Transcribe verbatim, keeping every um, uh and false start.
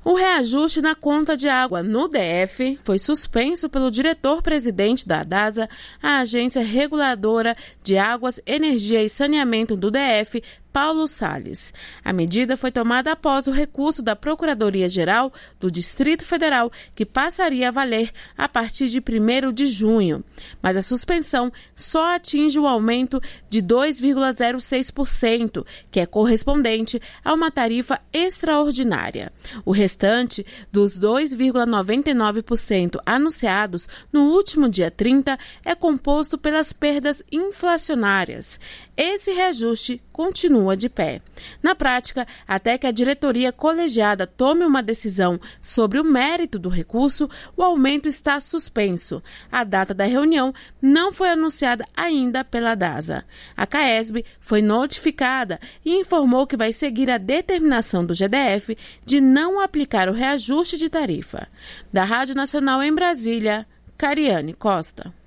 O reajuste na conta de água no D F foi suspenso pelo diretor-presidente da DASA, a Agência Reguladora de Águas, Energia e Saneamento do D F, Paulo Salles. A medida foi tomada após o recurso da Procuradoria-Geral do Distrito Federal, que passaria a valer a partir de primeiro de junho. Mas a suspensão só atinge o aumento de dois vírgula zero seis por cento, que é correspondente a uma tarifa extraordinária. O restante dos dois vírgula noventa e nove por cento anunciados no último dia trinta é composto pelas perdas inflacionárias. Esse reajuste continua de pé. Na prática, até que a diretoria colegiada tome uma decisão sobre o mérito do recurso, o aumento está suspenso. A data da reunião não foi anunciada ainda pela DASA. A CAESB foi notificada e informou que vai seguir a determinação do G D F de não aplicar o reajuste de tarifa. Da Rádio Nacional em Brasília, Cariane Costa.